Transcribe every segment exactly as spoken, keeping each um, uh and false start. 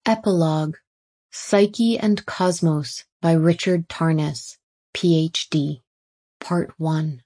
Epilogue: Psyche and Cosmos by Richard Tarnas, P H D. Part one.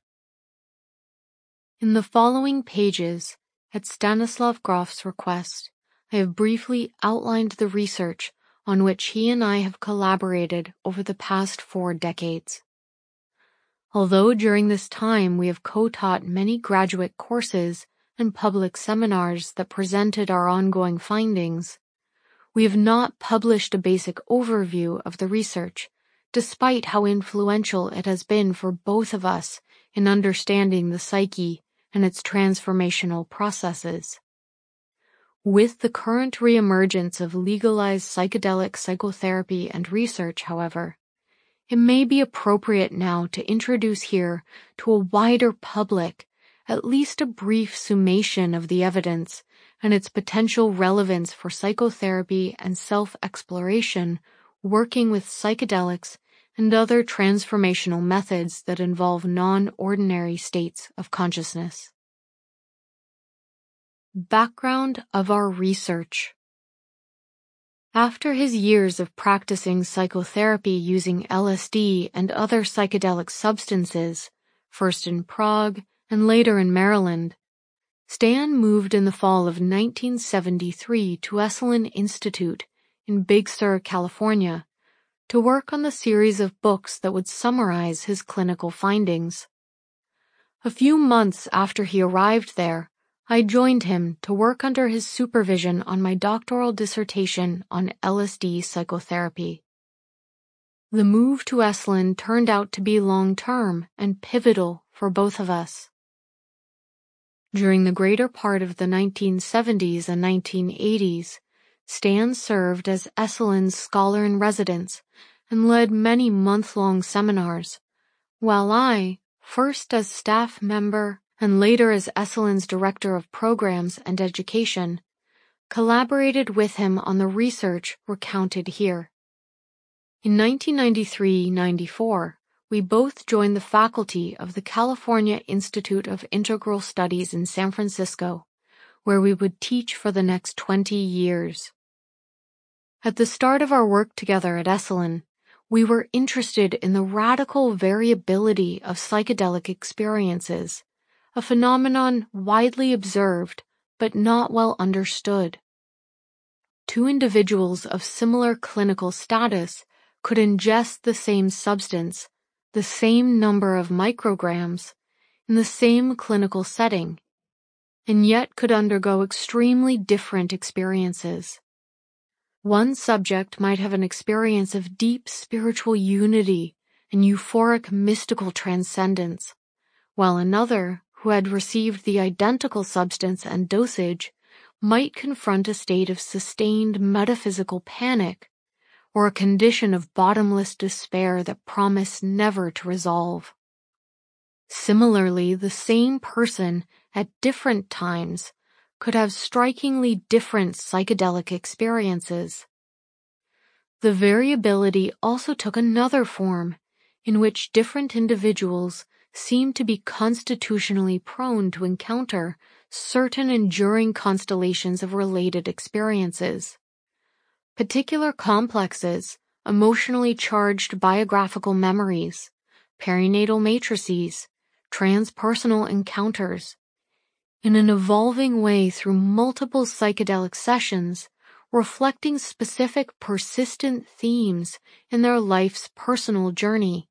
In the following pages, at Stanislav Grof's request, I have briefly outlined the research on which he and I have collaborated over the past four decades. Although during this time we have co-taught many graduate courses and public seminars that presented our ongoing findings, we have not published a basic overview of the research, despite how influential it has been for both of us in understanding the psyche and its transformational processes. With the current reemergence of legalized psychedelic psychotherapy and research, however, it may be appropriate now to introduce here to a wider public at least a brief summation of the evidence and its potential relevance for psychotherapy and self-exploration working with psychedelics and other transformational methods that involve non-ordinary states of consciousness. Background of our research. After his years of practicing psychotherapy using L S D and other psychedelic substances, first in Prague and later in Maryland, Stan moved in the fall of nineteen seventy-three to Esalen Institute in Big Sur, California, to work on the series of books that would summarize his clinical findings. A few months after he arrived there, I joined him to work under his supervision on my doctoral dissertation on L S D psychotherapy. The move to Esalen turned out to be long-term and pivotal for both of us. During the greater part of the nineteen seventies and nineteen eighties, Stan served as Esalen's scholar-in-residence and led many month-long seminars, while I, first as staff member and later as Esalen's Director of Programs and Education, collaborated with him on the research recounted here. In nineteen ninety-three ninety-four, we both joined the faculty of the California Institute of Integral Studies in San Francisco, where we would teach for the next twenty years. At the start of our work together at Esalen, we were interested in the radical variability of psychedelic experiences, a phenomenon widely observed but not well understood. Two individuals of similar clinical status could ingest the same substance, the same number of micrograms, in the same clinical setting, and yet could undergo extremely different experiences. One subject might have an experience of deep spiritual unity and euphoric mystical transcendence, while another, who had received the identical substance and dosage, might confront a state of sustained metaphysical panic, or a condition of bottomless despair that promised never to resolve. Similarly, the same person at different times could have strikingly different psychedelic experiences. The variability also took another form, in which different individuals seemed to be constitutionally prone to encounter certain enduring constellations of related experiences. Particular complexes, emotionally charged biographical memories, perinatal matrices, transpersonal encounters, in an evolving way through multiple psychedelic sessions, reflecting specific persistent themes in their life's personal journey.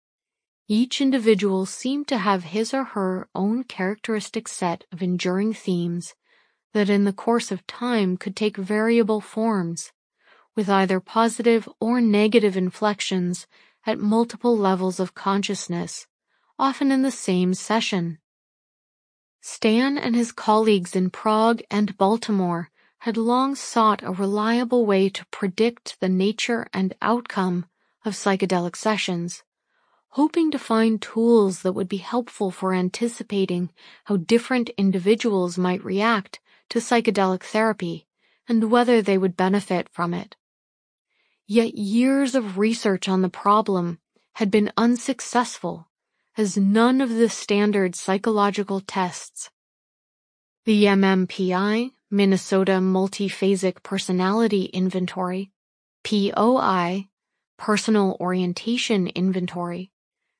Each individual seemed to have his or her own characteristic set of enduring themes that in the course of time could take variable forms, with either positive or negative inflections at multiple levels of consciousness, often in the same session. Stan and his colleagues in Prague and Baltimore had long sought a reliable way to predict the nature and outcome of psychedelic sessions, hoping to find tools that would be helpful for anticipating how different individuals might react to psychedelic therapy and whether they would benefit from it. Yet years of research on the problem had been unsuccessful, as none of the standard psychological tests, the M M P I, Minnesota Multiphasic Personality Inventory, P O I, Personal Orientation Inventory,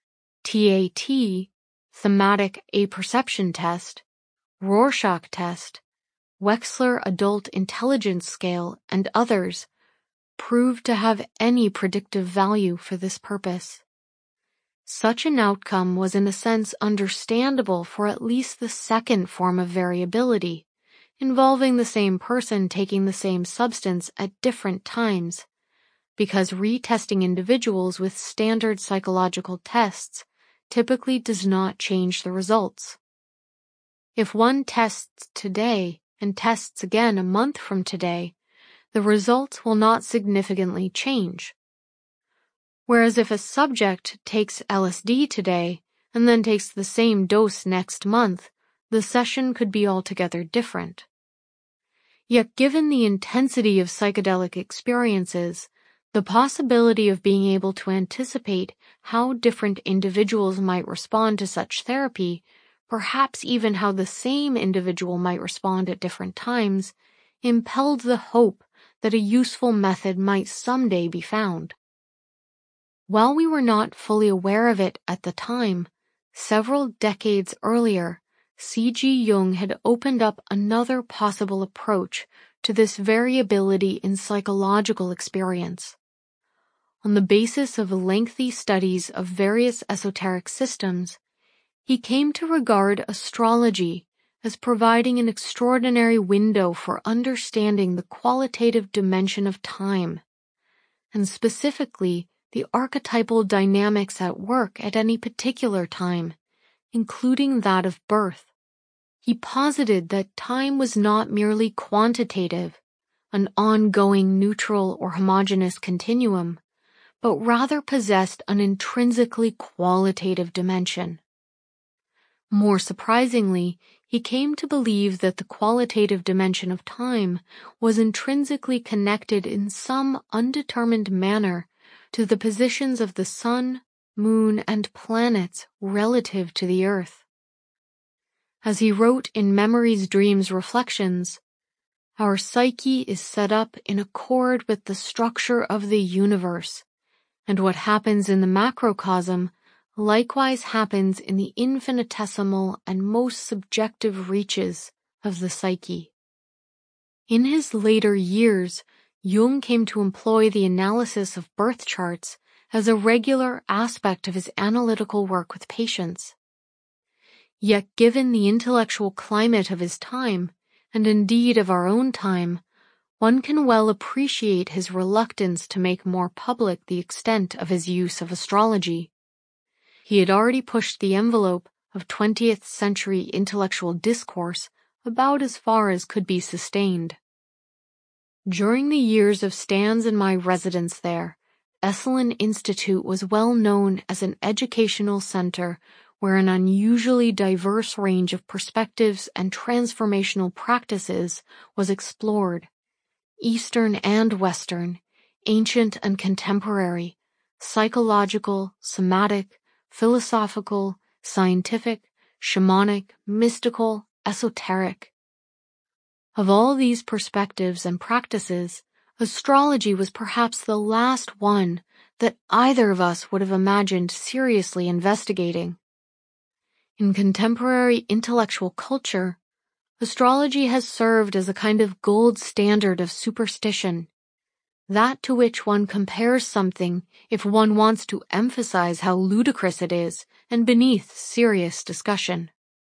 T A T, Thematic Apperception Test, Rorschach Test, Wechsler Adult Intelligence Scale, and others, proved to have any predictive value for this purpose. Such an outcome was in a sense understandable for at least the second form of variability, involving the same person taking the same substance at different times, because retesting individuals with standard psychological tests typically does not change the results. If one tests today and tests again a month from today, the results will not significantly change. Whereas if a subject takes L S D today and then takes the same dose next month, the session could be altogether different. Yet given the intensity of psychedelic experiences, the possibility of being able to anticipate how different individuals might respond to such therapy, perhaps even how the same individual might respond at different times, impelled the hope that a useful method might someday be found. While we were not fully aware of it at the time, several decades earlier, C G Jung had opened up another possible approach to this variability in psychological experience. On the basis of lengthy studies of various esoteric systems, he came to regard astrology as providing an extraordinary window for understanding the qualitative dimension of time, and specifically the archetypal dynamics at work at any particular time, including that of birth. He posited that time was not merely quantitative, an ongoing neutral or homogeneous continuum, but rather possessed an intrinsically qualitative dimension. More surprisingly, he came to believe that the qualitative dimension of time was intrinsically connected in some undetermined manner to the positions of the sun, moon, and planets relative to the earth. As he wrote in Memories, Dreams, Reflections, our psyche is set up in accord with the structure of the universe, and what happens in the macrocosm likewise happens in the infinitesimal and most subjective reaches of the psyche. In his later years, Jung came to employ the analysis of birth charts as a regular aspect of his analytical work with patients. Yet given the intellectual climate of his time, and indeed of our own time, one can well appreciate his reluctance to make more public the extent of his use of astrology. He had already pushed the envelope of twentieth century intellectual discourse about as far as could be sustained. During the years of Stan's and my residence there, Esalen Institute was well known as an educational center where an unusually diverse range of perspectives and transformational practices was explored, Eastern and Western, ancient and contemporary, psychological, somatic, philosophical, scientific, shamanic, mystical, esoteric. Of all these perspectives and practices, astrology was perhaps the last one that either of us would have imagined seriously investigating. In contemporary intellectual culture, astrology has served as a kind of gold standard of superstition, that to which one compares something if one wants to emphasize how ludicrous it is and beneath serious discussion.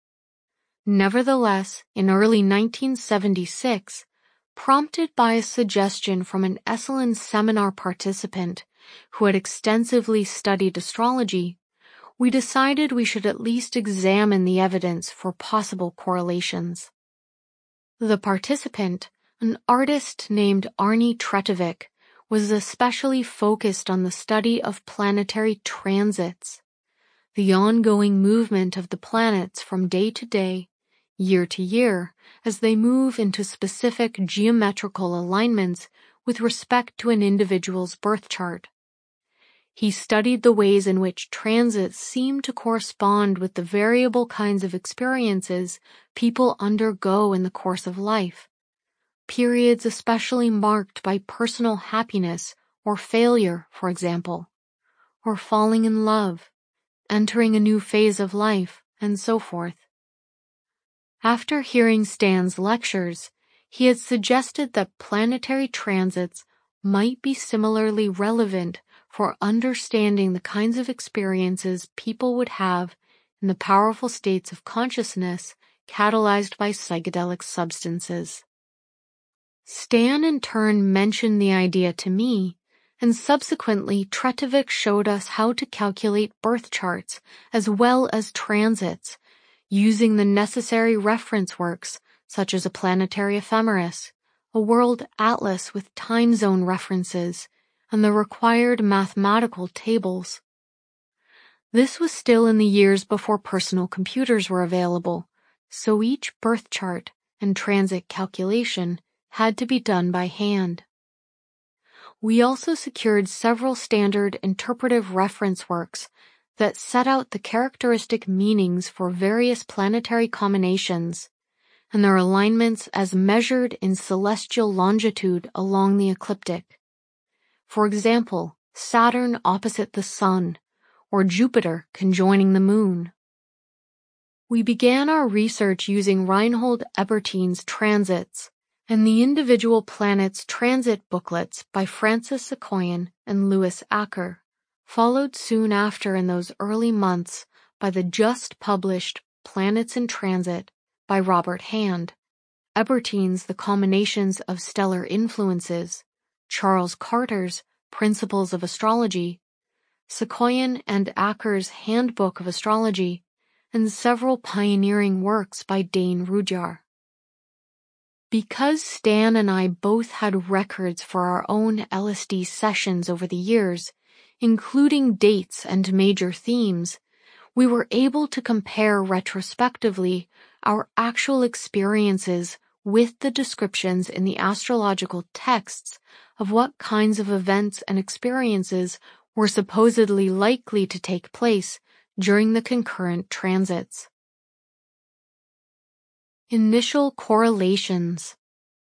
Nevertheless, in early nineteen seventy-six, prompted by a suggestion from an Esalen seminar participant who had extensively studied astrology, we decided we should at least examine the evidence for possible correlations. The participant, an artist named Arnie Tretovic, was especially focused on the study of planetary transits, the ongoing movement of the planets from day to day, year to year, as they move into specific geometrical alignments with respect to an individual's birth chart. He studied the ways in which transits seem to correspond with the variable kinds of experiences people undergo in the course of life, periods especially marked by personal happiness or failure, for example, or falling in love, entering a new phase of life, and so forth. After hearing Stan's lectures, he had suggested that planetary transits might be similarly relevant for understanding the kinds of experiences people would have in the powerful states of consciousness catalyzed by psychedelic substances. Stan in turn mentioned the idea to me, and subsequently Tretovik showed us how to calculate birth charts as well as transits, using the necessary reference works such as a planetary ephemeris, a world atlas with time zone references, and the required mathematical tables. This was still in the years before personal computers were available, so each birth chart and transit calculation had to be done by hand. We also secured several standard interpretive reference works that set out the characteristic meanings for various planetary combinations and their alignments as measured in celestial longitude along the ecliptic. For example, Saturn opposite the Sun, or Jupiter conjoining the Moon. We began our research using Reinhold Ebertein's transits and the individual planets' transit booklets by Francis Sikoyan and Louis Acker, followed soon after in those early months by the just-published Planets in Transit by Robert Hand, Ebertein's The Combinations of Stellar Influences, Charles Carter's Principles of Astrology, Sikoyan and Acker's Handbook of Astrology, and several pioneering works by Dane Rudhyar. Because Stan and I both had records for our own L S D sessions over the years, including dates and major themes, we were able to compare retrospectively our actual experiences with the descriptions in the astrological texts of what kinds of events and experiences were supposedly likely to take place during the concurrent transits. Initial correlations.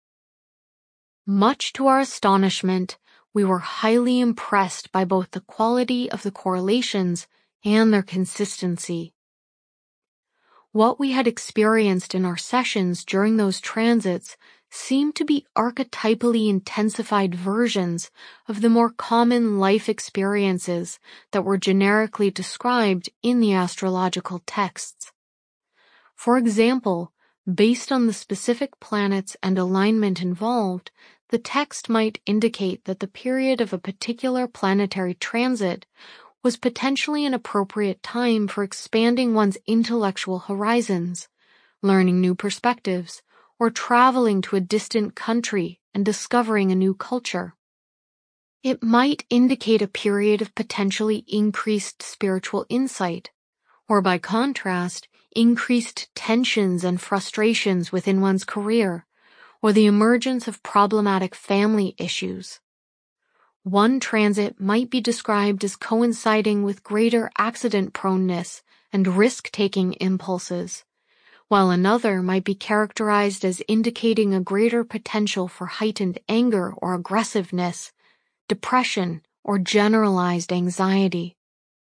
Much to our astonishment, we were highly impressed by both the quality of the correlations and their consistency. What we had experienced in our sessions during those transits seemed to be archetypally intensified versions of the more common life experiences that were generically described in the astrological texts. For example, based on the specific planets and alignment involved, the text might indicate that the period of a particular planetary transit was potentially an appropriate time for expanding one's intellectual horizons, learning new perspectives, or traveling to a distant country and discovering a new culture. It might indicate a period of potentially increased spiritual insight, or by contrast, increased tensions and frustrations within one's career, or the emergence of problematic family issues. One transit might be described as coinciding with greater accident proneness and risk-taking impulses, while another might be characterized as indicating a greater potential for heightened anger or aggressiveness, depression, or generalized anxiety.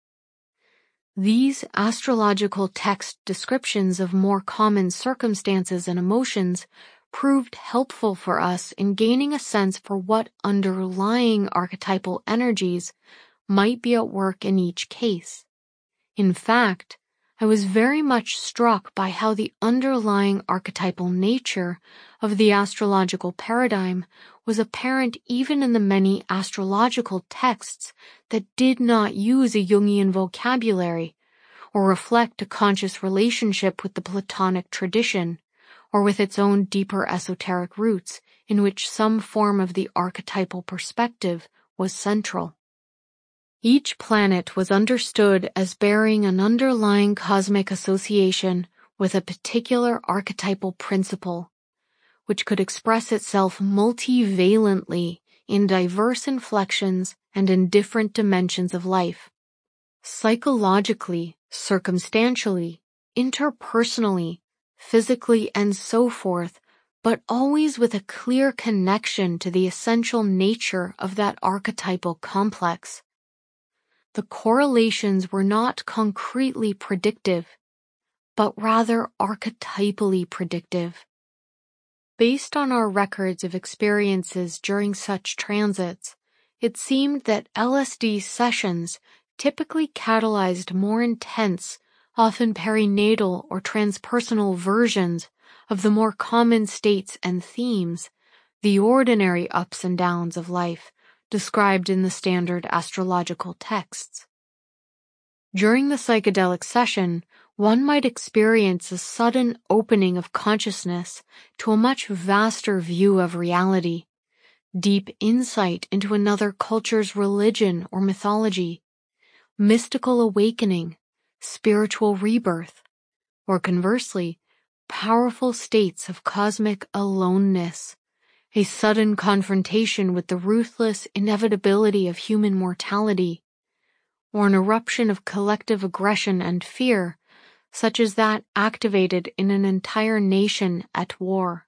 These astrological text descriptions of more common circumstances and emotions proved helpful for us in gaining a sense for what underlying archetypal energies might be at work in each case. In fact, I was very much struck by how the underlying archetypal nature of the astrological paradigm was apparent even in the many astrological texts that did not use a Jungian vocabulary or reflect a conscious relationship with the Platonic tradition, or with its own deeper esoteric roots in which some form of the archetypal perspective was central. Each planet was understood as bearing an underlying cosmic association with a particular archetypal principle, which could express itself multivalently in diverse inflections and in different dimensions of life. Psychologically, circumstantially, interpersonally, physically, and so forth, but always with a clear connection to the essential nature of that archetypal complex. The correlations were not concretely predictive, but rather archetypally predictive. Based on our records of experiences during such transits, it seemed that L S D sessions typically catalyzed more intense, often perinatal or transpersonal versions of the more common states and themes, the ordinary ups and downs of life, described in the standard astrological texts. During the psychedelic session, one might experience a sudden opening of consciousness to a much vaster view of reality, deep insight into another culture's religion or mythology, mystical awakening, spiritual rebirth, or conversely, powerful states of cosmic aloneness, a sudden confrontation with the ruthless inevitability of human mortality, or an eruption of collective aggression and fear, such as that activated in an entire nation at war.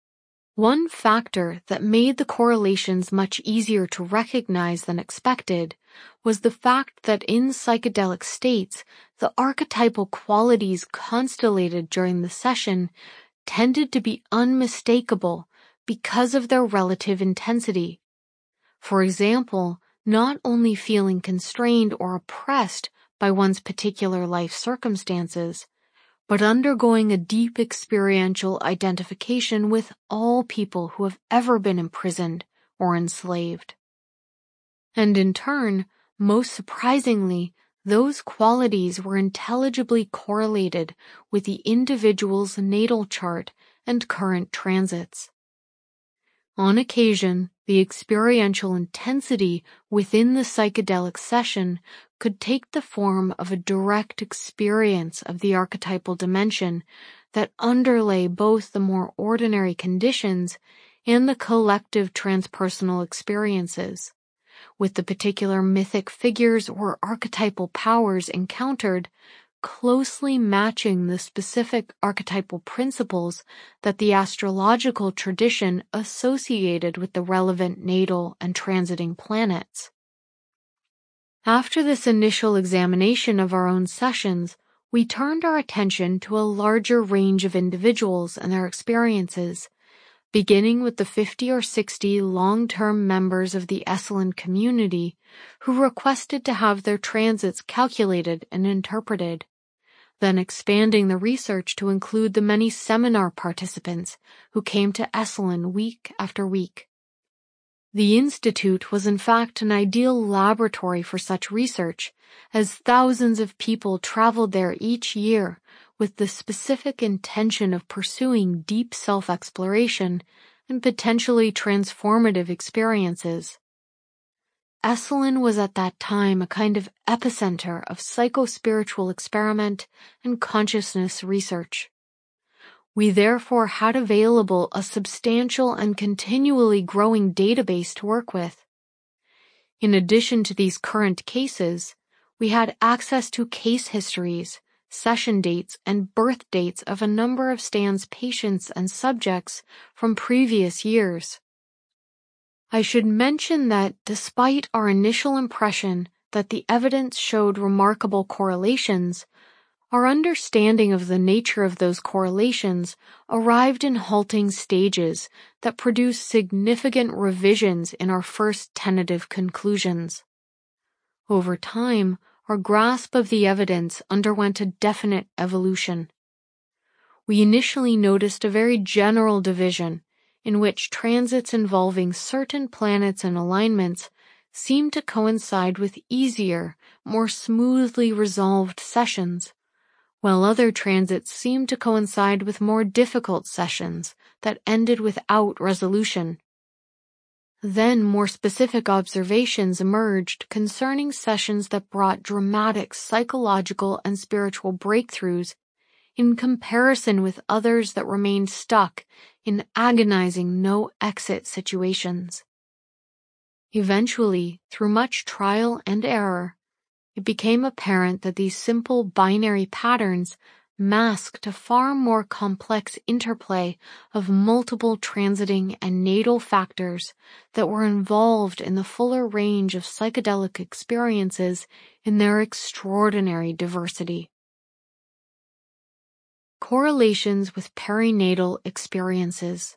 One factor that made the correlations much easier to recognize than expected was the fact that in psychedelic states, the archetypal qualities constellated during the session tended to be unmistakable because of their relative intensity. For example, not only feeling constrained or oppressed by one's particular life circumstances, but undergoing a deep experiential identification with all people who have ever been imprisoned or enslaved. And in turn, most surprisingly, those qualities were intelligibly correlated with the individual's natal chart and current transits. On occasion, the experiential intensity within the psychedelic session could take the form of a direct experience of the archetypal dimension that underlay both the more ordinary conditions and the collective transpersonal experiences, with the particular mythic figures or archetypal powers encountered closely matching the specific archetypal principles that the astrological tradition associated with the relevant natal and transiting planets. After this initial examination of our own sessions, we turned our attention to a larger range of individuals and their experiences, beginning with the fifty or sixty long-term members of the Esalen community who requested to have their transits calculated and interpreted, then expanding the research to include the many seminar participants who came to Esalen week after week. The Institute was in fact an ideal laboratory for such research, as thousands of people traveled there each year with the specific intention of pursuing deep self-exploration and potentially transformative experiences. Esalen was at that time a kind of epicenter of psycho-spiritual experiment and consciousness research. We therefore had available a substantial and continually growing database to work with. In addition to these current cases, we had access to case histories, session dates, and birth dates of a number of Stan's patients and subjects from previous years. I should mention that despite our initial impression that the evidence showed remarkable correlations, our understanding of the nature of those correlations arrived in halting stages that produced significant revisions in our first tentative conclusions. Over time, our grasp of the evidence underwent a definite evolution. We initially noticed a very general division in which transits involving certain planets and alignments seemed to coincide with easier, more smoothly resolved sessions, while other transits seemed to coincide with more difficult sessions that ended without resolution. Then more specific observations emerged concerning sessions that brought dramatic psychological and spiritual breakthroughs in comparison with others that remained stuck in agonizing no-exit situations. Eventually, through much trial and error, it became apparent that these simple binary patterns masked a far more complex interplay of multiple transiting and natal factors that were involved in the fuller range of psychedelic experiences in their extraordinary diversity. Correlations with perinatal experiences.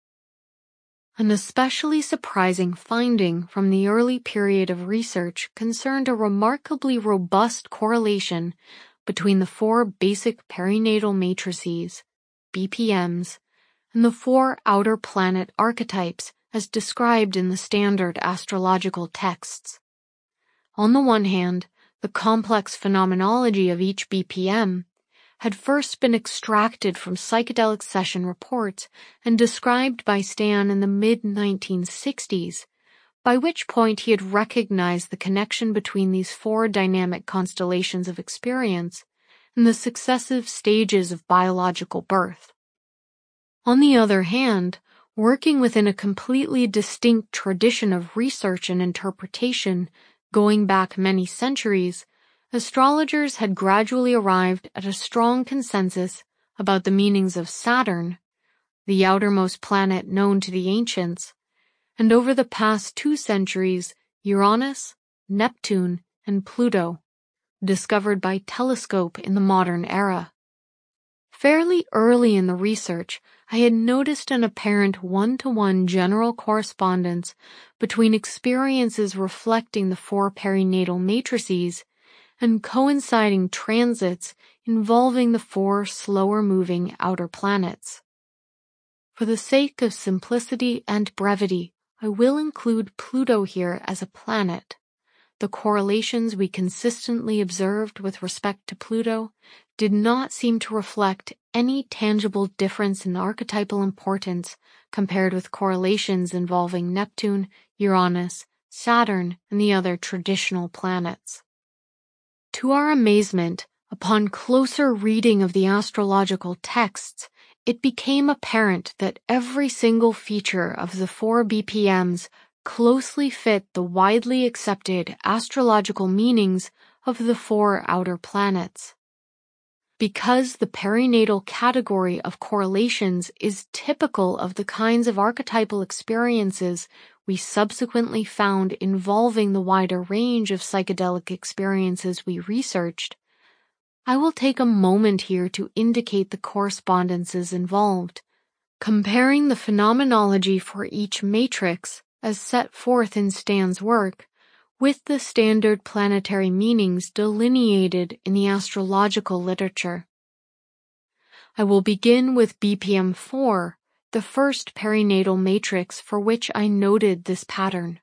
An especially surprising finding from the early period of research concerned a remarkably robust correlation between the four basic perinatal matrices, B P Ms, and the four outer planet archetypes as described in the standard astrological texts. On the one hand, the complex phenomenology of each B P M had first been extracted from psychedelic session reports and described by Stan in the mid nineteen sixties, by which point he had recognized the connection between these four dynamic constellations of experience and the successive stages of biological birth. On the other hand, working within a completely distinct tradition of research and interpretation going back many centuries, astrologers had gradually arrived at a strong consensus about the meanings of Saturn, the outermost planet known to the ancients, and over the past two centuries, Uranus, Neptune, and Pluto, discovered by telescope in the modern era. Fairly early in the research, I had noticed an apparent one-to-one general correspondence between experiences reflecting the four perinatal matrices and coinciding transits involving the four slower-moving outer planets. For the sake of simplicity and brevity, I will include Pluto here as a planet. The correlations we consistently observed with respect to Pluto did not seem to reflect any tangible difference in archetypal importance compared with correlations involving Neptune, Uranus, Saturn, and the other traditional planets. To our amazement, upon closer reading of the astrological texts, it became apparent that every single feature of the four B P Ms closely fit the widely accepted astrological meanings of the four outer planets. Because the perinatal category of correlations is typical of the kinds of archetypal experiences we subsequently found involving the wider range of psychedelic experiences we researched, I will take a moment here to indicate the correspondences involved, comparing the phenomenology for each matrix as set forth in Stan's work with the standard planetary meanings delineated in the astrological literature. I will begin with B P M four, the first perinatal matrix for which I noted this pattern.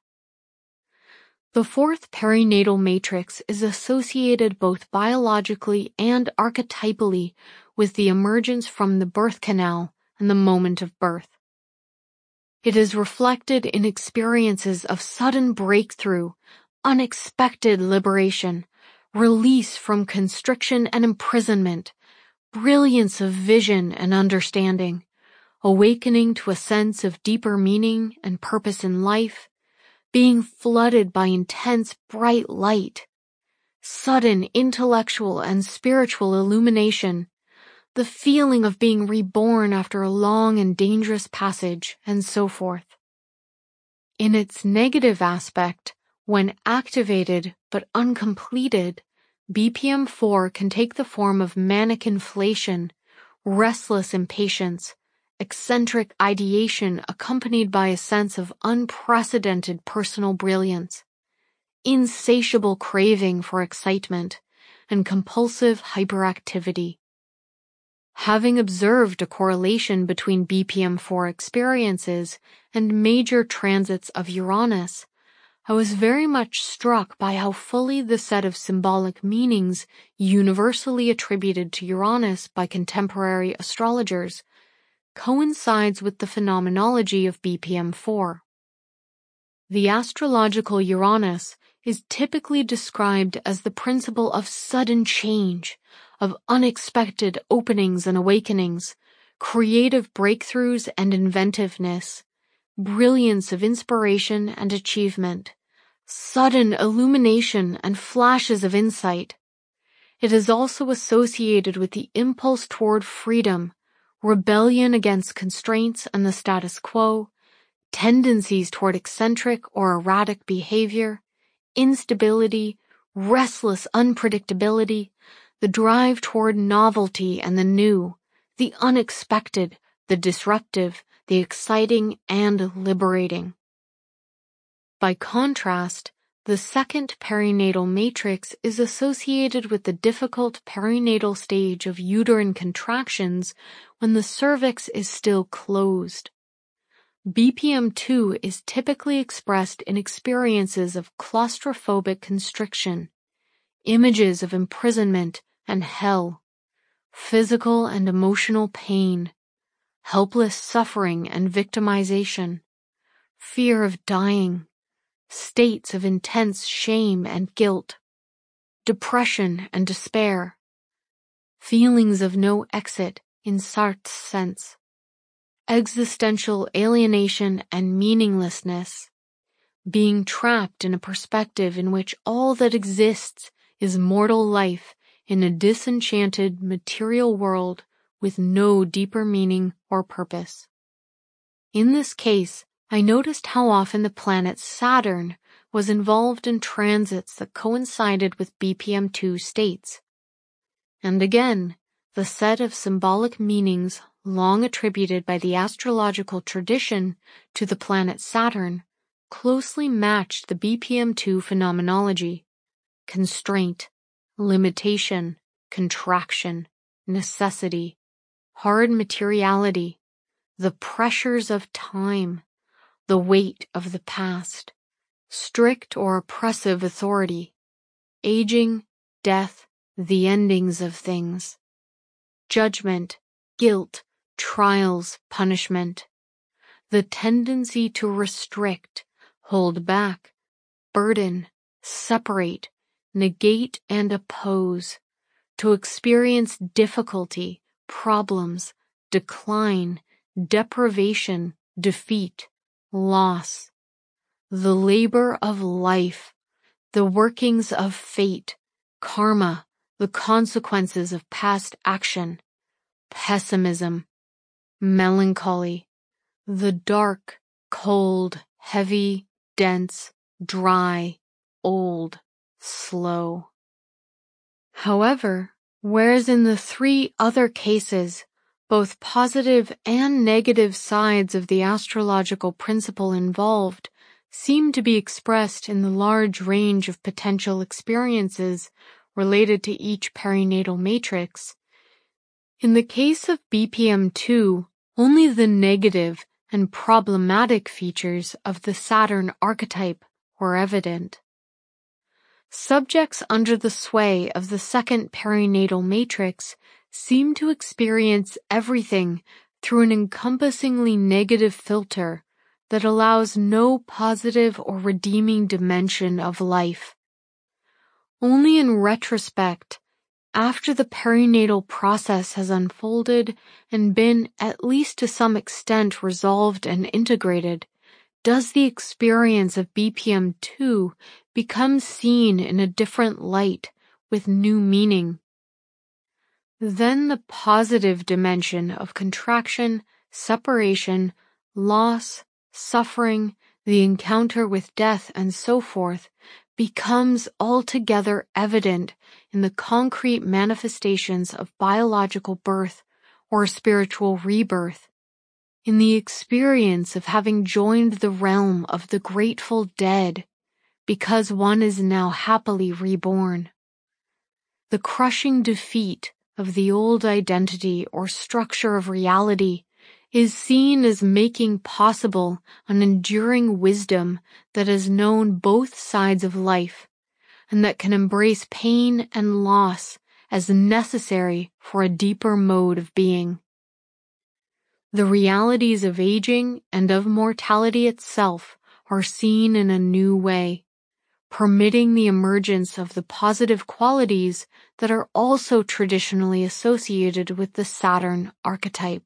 The fourth perinatal matrix is associated both biologically and archetypally with the emergence from the birth canal and the moment of birth. It is reflected in experiences of sudden breakthrough, unexpected liberation, release from constriction and imprisonment, brilliance of vision and understanding, awakening to a sense of deeper meaning and purpose in life, being flooded by intense bright light, sudden intellectual and spiritual illumination, the feeling of being reborn after a long and dangerous passage, and so forth. In its negative aspect, when activated but uncompleted, B P M four can take the form of manic inflation, restless impatience, eccentric ideation accompanied by a sense of unprecedented personal brilliance, insatiable craving for excitement, and compulsive hyperactivity. Having observed a correlation between B P M four experiences and major transits of Uranus, I was very much struck by how fully the set of symbolic meanings universally attributed to Uranus by contemporary astrologers coincides with the phenomenology of B P M four. The astrological Uranus is typically described as the principle of sudden change, of unexpected openings and awakenings, creative breakthroughs and inventiveness, brilliance of inspiration and achievement, sudden illumination and flashes of insight. it is also associated with the impulse toward freedom, rebellion against constraints and the status quo, tendencies toward eccentric or erratic behavior, instability, restless unpredictability, the drive toward novelty and the new, the unexpected, the disruptive, the exciting, and liberating. By contrast, the second perinatal matrix is associated with the difficult perinatal stage of uterine contractions when the cervix is still closed. B P M two is typically expressed in experiences of claustrophobic constriction, images of imprisonment and hell, physical and emotional pain, helpless suffering and victimization, fear of dying, states of intense shame and guilt, depression and despair, feelings of no exit in Sartre's sense, existential alienation and meaninglessness, being trapped in a perspective in which all that exists is mortal life in a disenchanted material world with no deeper meaning or purpose. In this case, I noticed how often the planet Saturn was involved in transits that coincided with B P M two states. And again, the set of symbolic meanings long attributed by the astrological tradition to the planet Saturn closely matched the B P M two phenomenology: constraint, limitation, contraction, necessity, hard materiality, the pressures of time, the weight of the past, strict or oppressive authority, aging, death, the endings of things, judgment, guilt, trials, punishment, the tendency to restrict, hold back, burden, separate, negate and oppose, to experience difficulty, problems, decline, deprivation, defeat, loss, the labor of life, the workings of fate, karma, the consequences of past action, pessimism, melancholy, the dark, cold, heavy, dense, dry, old, slow. However, whereas in the three other cases, both positive and negative sides of the astrological principle involved seem to be expressed in the large range of potential experiences related to each perinatal matrix, in the case of B P M two, only the negative and problematic features of the Saturn archetype were evident. Subjects under the sway of the second perinatal matrix seem to experience everything through an encompassingly negative filter that allows no positive or redeeming dimension of life. Only in retrospect, after the perinatal process has unfolded and been, at least to some extent, resolved and integrated, does the experience of B P M two become seen in a different light with new meaning. Then the positive dimension of contraction, separation, loss, suffering, the encounter with death, and so forth becomes altogether evident in the concrete manifestations of biological birth or spiritual rebirth, in the experience of having joined the realm of the grateful dead because one is now happily reborn. The crushing defeat of the old identity or structure of reality is seen as making possible an enduring wisdom that has known both sides of life and that can embrace pain and loss as necessary for a deeper mode of being. The realities of aging and of mortality itself are seen in a new way, permitting the emergence of the positive qualities that are also traditionally associated with the Saturn archetype.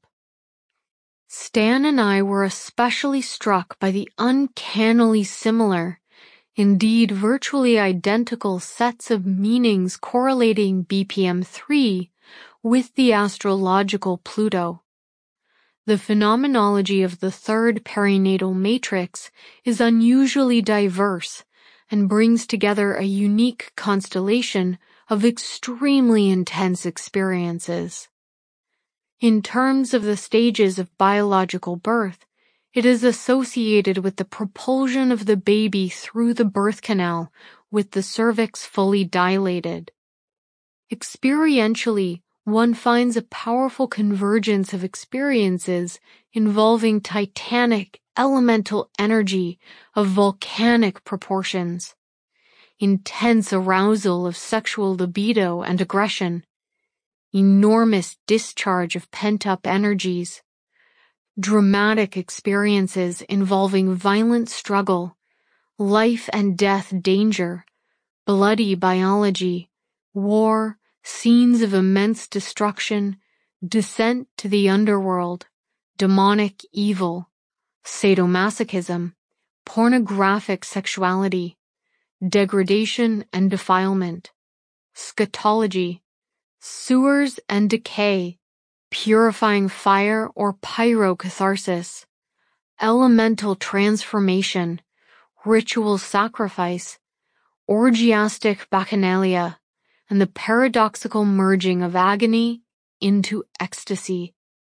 Stan and I were especially struck by the uncannily similar, indeed virtually identical sets of meanings correlating B P M three with the astrological Pluto. The phenomenology of the third perinatal matrix is unusually diverse and brings together a unique constellation of extremely intense experiences. In terms of the stages of biological birth, it is associated with the propulsion of the baby through the birth canal with the cervix fully dilated. Experientially, one finds a powerful convergence of experiences involving titanic elemental energy of volcanic proportions, intense arousal of sexual libido and aggression, enormous discharge of pent-up energies, dramatic experiences involving violent struggle, life and death danger, bloody biology, war, scenes of immense destruction, descent to the underworld, demonic evil, sadomasochism, pornographic sexuality, degradation and defilement, scatology, sewers and decay, purifying fire or pyrocatharsis, elemental transformation, ritual sacrifice, orgiastic bacchanalia, and the paradoxical merging of agony into ecstasy.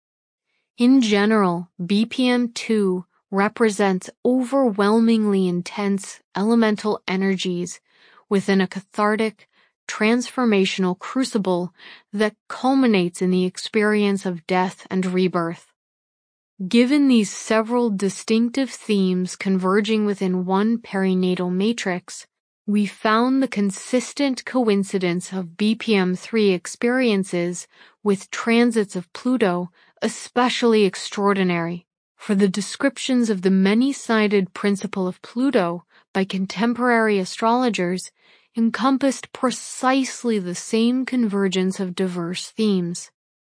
In general, B P M two represents overwhelmingly intense elemental energies within a cathartic, transformational crucible that culminates in the experience of death and rebirth. Given these several distinctive themes converging within one perinatal matrix, we found the consistent coincidence of B P M three experiences with transits of Pluto especially extraordinary, for the descriptions of the many-sided principle of Pluto by contemporary astrologers encompassed precisely the same convergence of diverse themes.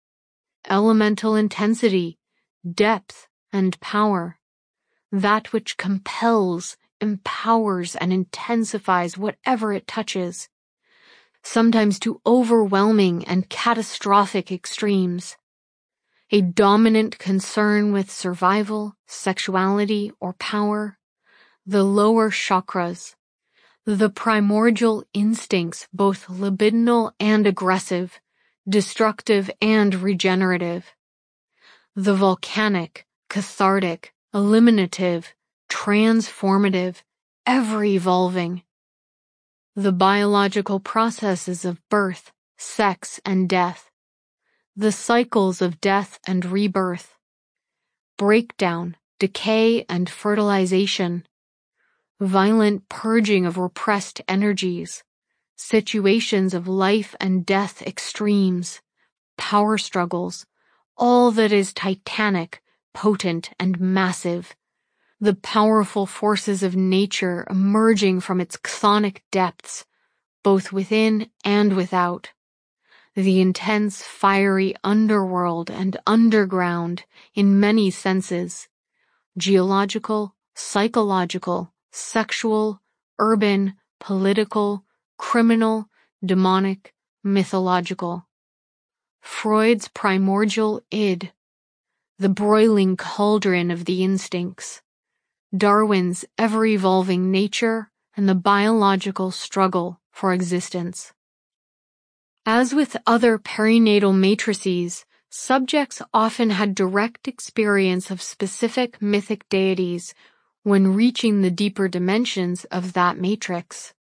Elemental intensity, depth, and power, that which compels, empowers, and intensifies whatever it touches, sometimes to overwhelming and catastrophic extremes. A dominant concern with survival, sexuality, or power, the lower chakras, the primordial instincts, both libidinal and aggressive, destructive and regenerative, the volcanic, cathartic, eliminative, transformative, ever-evolving, the biological processes of birth, sex, and death, the cycles of death and rebirth, breakdown, decay, and fertilization, violent purging of repressed energies, situations of life and death extremes, power struggles, all that is titanic, potent, and massive, the powerful forces of nature emerging from its chthonic depths, both within and without, the intense fiery underworld and underground in many senses, geological, psychological, sexual, urban, political, criminal, demonic, mythological. Freud's primordial id, the broiling cauldron of the instincts, Darwin's ever-evolving nature, and the biological struggle for existence. As with other perinatal matrices, subjects often had direct experience of specific mythic deities when reaching the deeper dimensions of that matrix.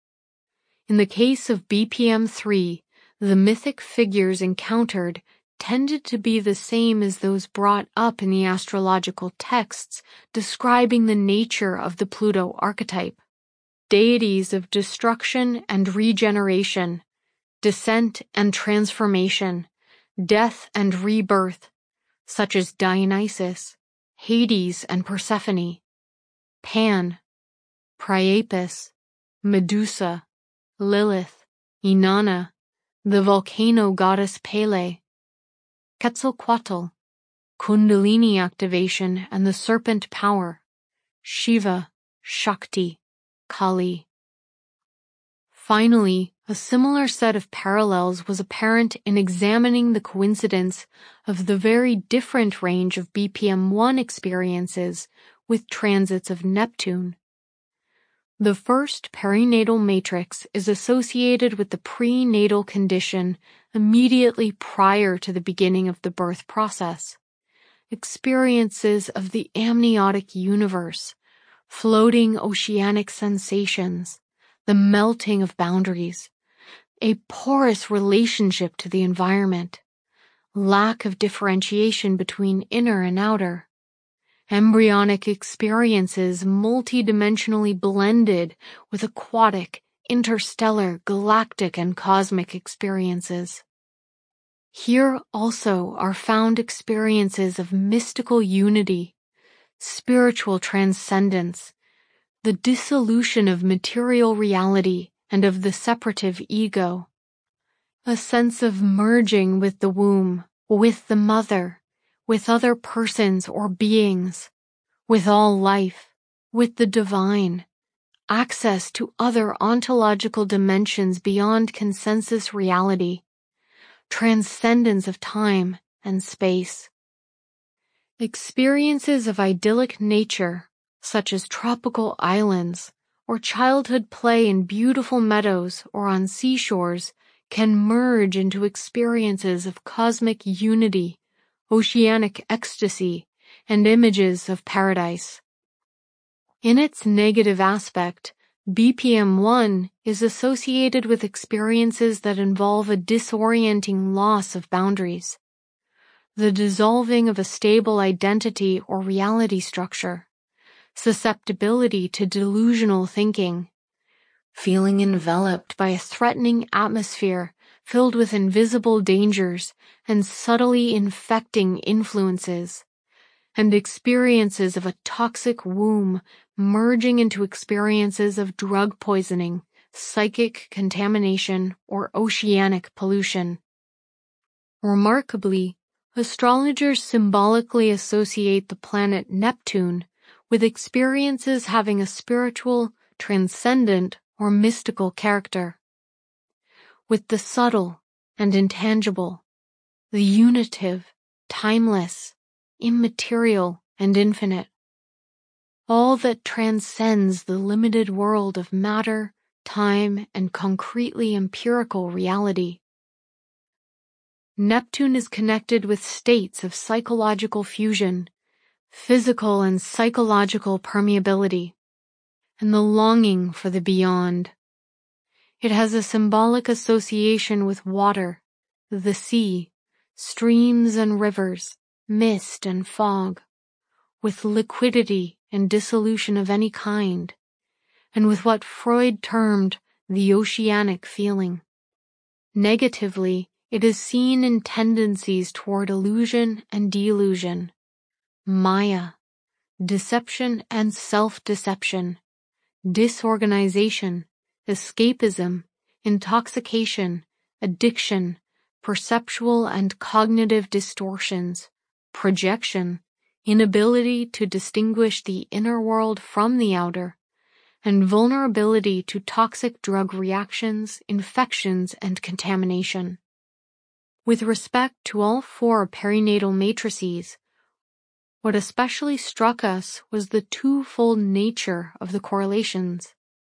In the case of B P M three, the mythic figures encountered tended to be the same as those brought up in the astrological texts describing the nature of the Pluto archetype. Deities of destruction and regeneration, descent and transformation, death and rebirth, such as Dionysus, Hades and Persephone, Pan, Priapus, Medusa, Lilith, Inanna, the volcano goddess Pele, Quetzalcoatl, Kundalini activation and the serpent power, Shiva, Shakti, Kali. Finally, a similar set of parallels was apparent in examining the coincidence of the very different range of B P M one experiences with transits of Neptune. The first perinatal matrix is associated with the prenatal condition immediately prior to the beginning of the birth process. Experiences of the amniotic universe, floating oceanic sensations, the melting of boundaries, a porous relationship to the environment, lack of differentiation between inner and outer, embryonic experiences multidimensionally blended with aquatic, interstellar, galactic, and cosmic experiences. Here also are found experiences of mystical unity, spiritual transcendence, the dissolution of material reality and of the separative ego, a sense of merging with the womb, with the mother, with other persons or beings, with all life, with the divine, access to other ontological dimensions beyond consensus reality, transcendence of time and space. Experiences of idyllic nature, such as tropical islands or childhood play in beautiful meadows or on seashores, can merge into experiences of cosmic unity, oceanic ecstasy, and images of paradise. In its negative aspect, B P M one is associated with experiences that involve a disorienting loss of boundaries, the dissolving of a stable identity or reality structure, susceptibility to delusional thinking, feeling enveloped by a threatening atmosphere filled with invisible dangers and subtly infecting influences, and experiences of a toxic womb merging into experiences of drug poisoning, psychic contamination, or oceanic pollution. Remarkably, astrologers symbolically associate the planet Neptune with experiences having a spiritual, transcendent, or mystical character. With the subtle and intangible, the unitive, timeless, immaterial, and infinite. All that transcends the limited world of matter, time, and concretely empirical reality. Neptune is connected with states of psychological fusion, physical and psychological permeability, and the longing for the beyond. It has a symbolic association with water, the sea, streams and rivers, mist and fog, with liquidity and dissolution of any kind, and with what Freud termed the oceanic feeling. Negatively, it is seen in tendencies toward illusion and delusion, Maya, deception and self-deception, disorganization, escapism, intoxication, addiction, perceptual and cognitive distortions, projection, inability to distinguish the inner world from the outer, and vulnerability to toxic drug reactions, infections, and contamination. With respect to all four perinatal matrices, what especially struck us was the twofold nature of the correlations.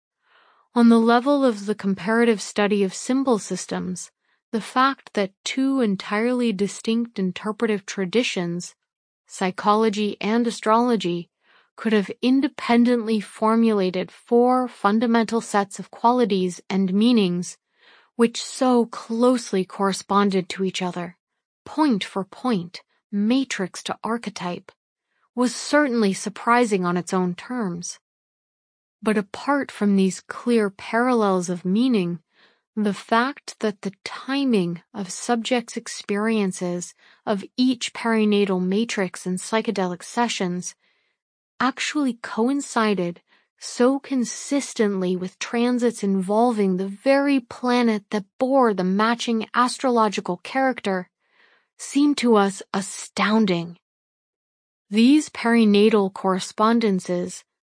On the level of the comparative study of symbol systems, the fact that two entirely distinct interpretive traditions, psychology and astrology, could have independently formulated four fundamental sets of qualities and meanings which so closely corresponded to each other, point for point, matrix to archetype, was certainly surprising on its own terms. But apart from these clear parallels of meaning, the fact that the timing of subjects' experiences of each perinatal matrix and psychedelic sessions actually coincided so consistently with transits involving the very planet that bore the matching astrological character seemed to us astounding. These perinatal correspondences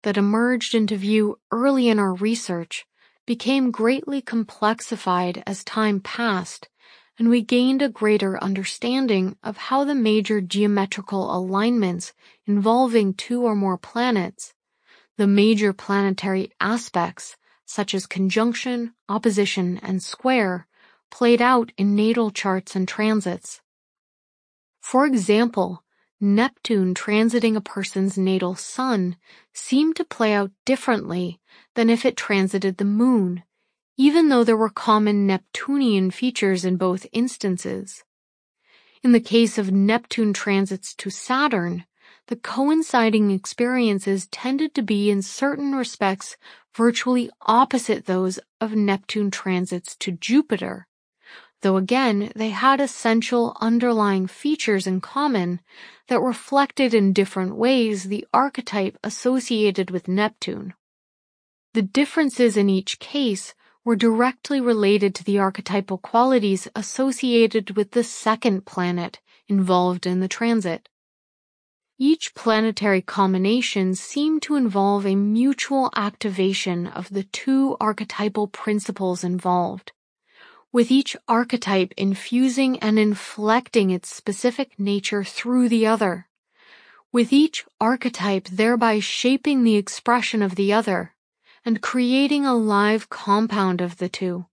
that emerged into view early in our research became greatly complexified as time passed, and we gained a greater understanding of how the major geometrical alignments involving two or more planets, the major planetary aspects such as conjunction, opposition, and square, played out in natal charts and transits. For example, Neptune transiting a person's natal sun seemed to play out differently than if it transited the moon, even though there were common Neptunian features in both instances. In the case of Neptune transits to Saturn, the coinciding experiences tended to be in certain respects virtually opposite those of Neptune transits to Jupiter, though again they had essential underlying features in common that reflected in different ways the archetype associated with Neptune. The differences in each case were directly related to the archetypal qualities associated with the second planet involved in the transit. Each planetary combination seemed to involve a mutual activation of the two archetypal principles involved, with each archetype infusing and inflecting its specific nature through the other, with each archetype thereby shaping the expression of the other, and creating a live compound of the two.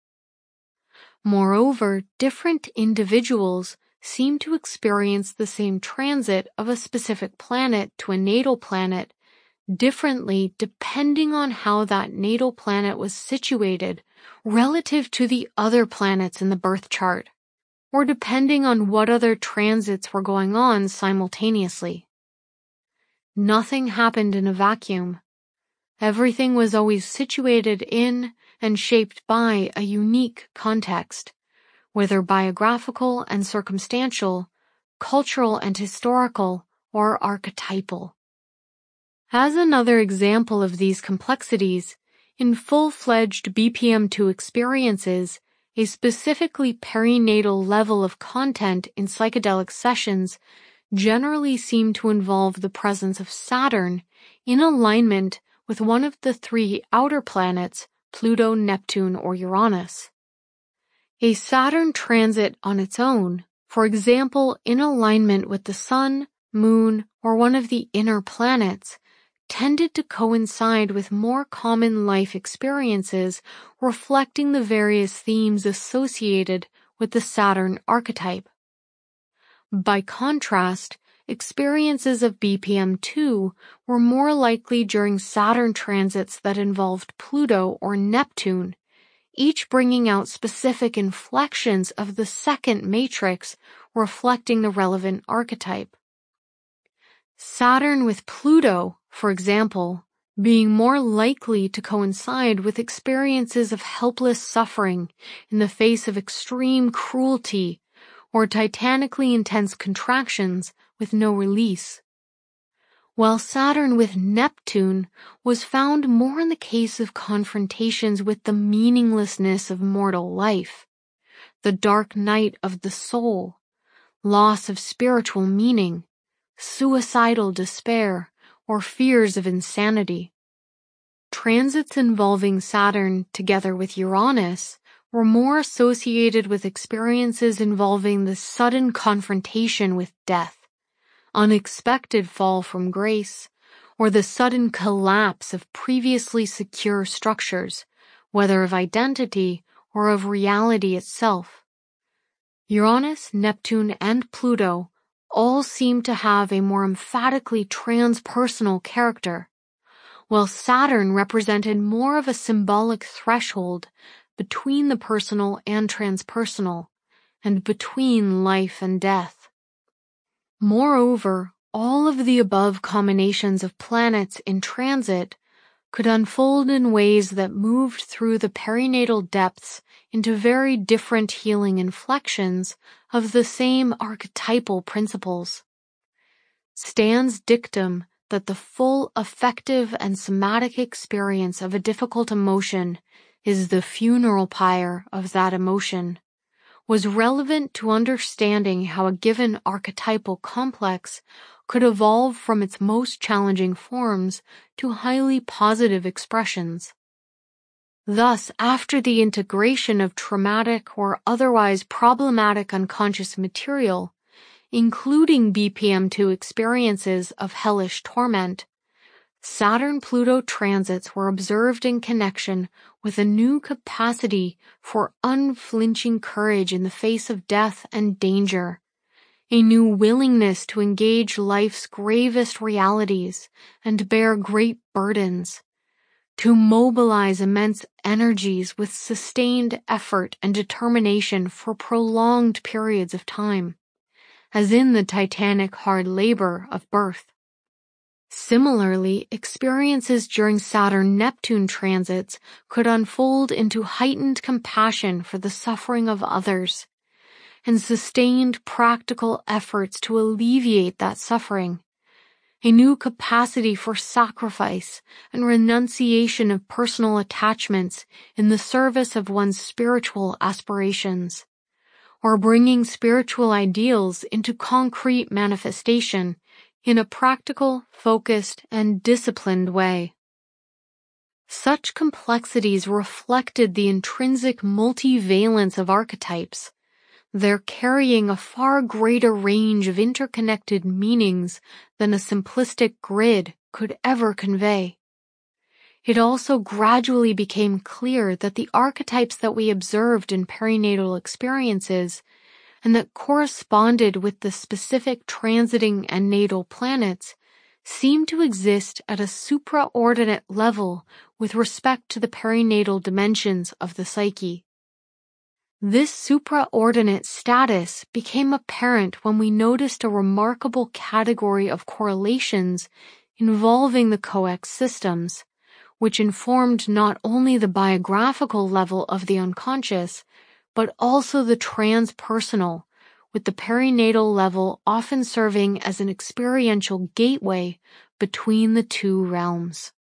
Moreover, different individuals seem to experience the same transit of a specific planet to a natal planet differently depending on how that natal planet was situated relative to the other planets in the birth chart, or depending on what other transits were going on simultaneously. Nothing happened in a vacuum. Everything was always situated in and shaped by a unique context, whether biographical and circumstantial, cultural and historical, or archetypal. As another example of these complexities, in full-fledged B P M two experiences, a specifically perinatal level of content in psychedelic sessions generally seemed to involve the presence of Saturn in alignment with one of the three outer planets, Pluto, Neptune, or Uranus. A Saturn transit on its own, for example in alignment with the Sun, Moon, or one of the inner planets, tended to coincide with more common life experiences reflecting the various themes associated with the Saturn archetype. By contrast, experiences of B P M two were more likely during Saturn transits that involved Pluto or Neptune, each bringing out specific inflections of the second matrix reflecting the relevant archetype. Saturn with Pluto, for example, being more likely to coincide with experiences of helpless suffering in the face of extreme cruelty or titanically intense contractions with no release, while Saturn with Neptune was found more in the case of confrontations with the meaninglessness of mortal life, the dark night of the soul, loss of spiritual meaning, suicidal despair, or fears of insanity. Transits involving Saturn together with Uranus were more associated with experiences involving the sudden confrontation with death, unexpected fall from grace, or the sudden collapse of previously secure structures, whether of identity or of reality itself. Uranus, Neptune, and Pluto all seem to have a more emphatically transpersonal character, while Saturn represented more of a symbolic threshold between the personal and transpersonal, and between life and death. Moreover, all of the above combinations of planets in transit could unfold in ways that moved through the perinatal depths into very different healing inflections of the same archetypal principles. Stan's dictum that the full affective and somatic experience of a difficult emotion is the funeral pyre of that emotion was relevant to understanding how a given archetypal complex could evolve from its most challenging forms to highly positive expressions. Thus, after the integration of traumatic or otherwise problematic unconscious material, including B P M two experiences of hellish torment, Saturn-Pluto transits were observed in connection with a new capacity for unflinching courage in the face of death and danger, a new willingness to engage life's gravest realities and bear great burdens, to mobilize immense energies with sustained effort and determination for prolonged periods of time, as in the titanic hard labor of birth. Similarly, experiences during Saturn-Neptune transits could unfold into heightened compassion for the suffering of others, and sustained practical efforts to alleviate that suffering, a new capacity for sacrifice and renunciation of personal attachments in the service of one's spiritual aspirations, or bringing spiritual ideals into concrete manifestation in a practical, focused, and disciplined way. Such complexities reflected the intrinsic multivalence of archetypes, their carrying a far greater range of interconnected meanings than a simplistic grid could ever convey. It also gradually became clear that the archetypes that we observed in perinatal experiences and that corresponded with the specific transiting and natal planets seemed to exist at a supraordinate level with respect to the perinatal dimensions of the psyche. This supraordinate status became apparent when we noticed a remarkable category of correlations involving the coex systems, which informed not only the biographical level of the unconscious, but also the transpersonal, with the perinatal level often serving as an experiential gateway between the two realms.